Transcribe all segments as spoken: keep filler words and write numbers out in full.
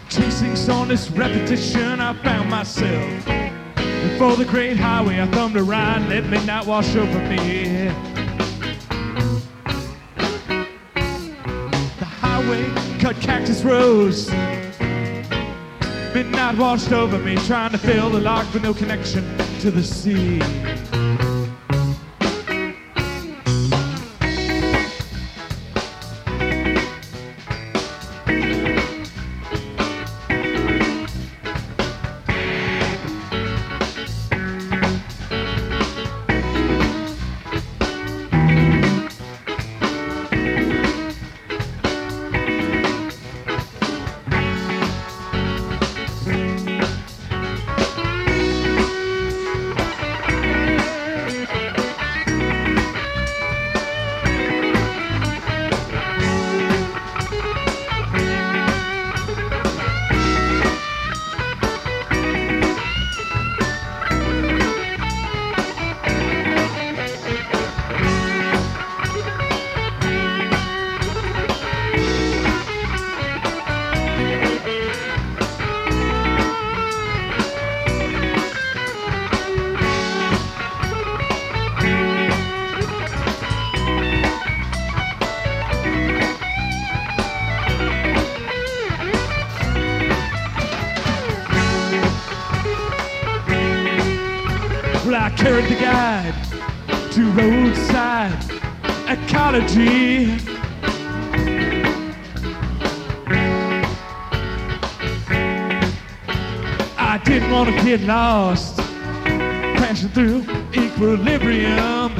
Chasing soreness, repetition, I found myself. Before the great highway, I thumbed a ride, let midnight wash over me. The highway cut cactus rows. Midnight washed over me, trying to fill the lock with no connection to the sea. Well, I carried the guide to roadside ecology. I didn't want to get lost, crashing through equilibrium.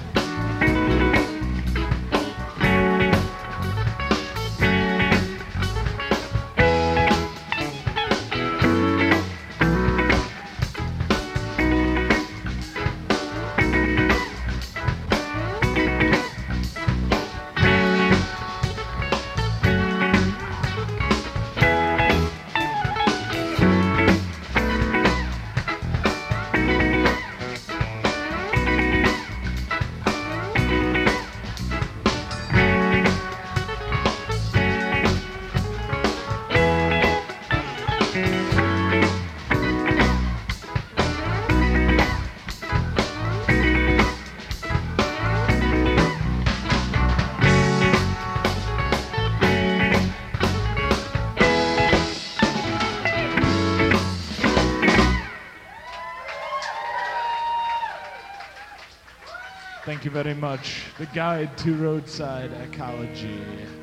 Thank you very much. The Guide to Roadside Ecology.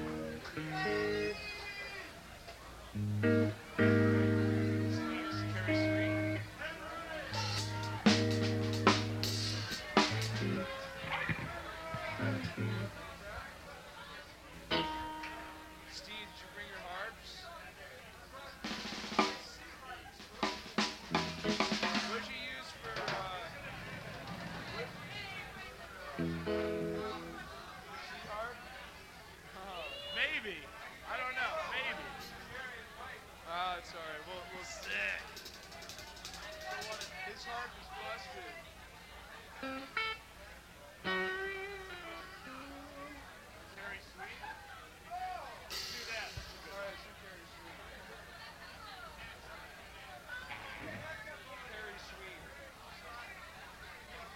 Maybe. I don't know. Maybe. Uh, it's alright. We'll, we'll see. His harp is busted.